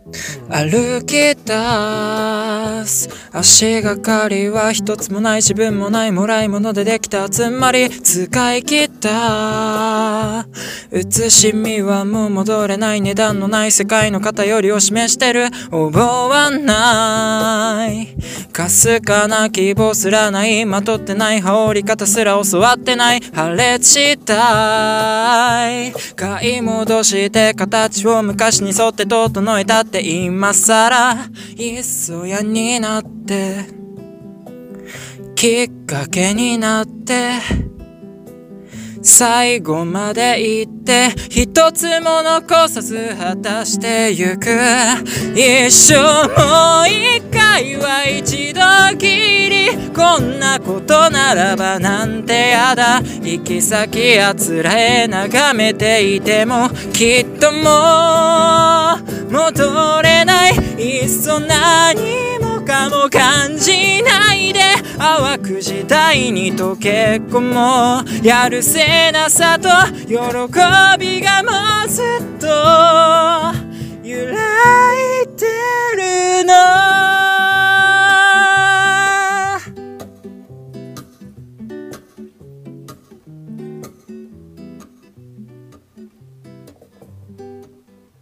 歩き出す足がかりは一つもない、自分もない、もらい物でできた、つまり使い切った。写しみはもう戻れない、値段のない世界の偏りを示してる。覚わない、かすかな希望すらない、まとってない羽織り方すら教わってない、破裂したい。買い戻して形を昔に沿って整えたって今さらいっそやになって、きっかけになって最後まで行って一つも残さず果たしてゆく。一生もう一回は一度きり、こんなことならばなんてやだ。行き先あつらえ眺めていてもきっともう戻れない。いっそ何もかも感じないで淡く時代に溶け込もう。やるせなさと喜びがもうずっと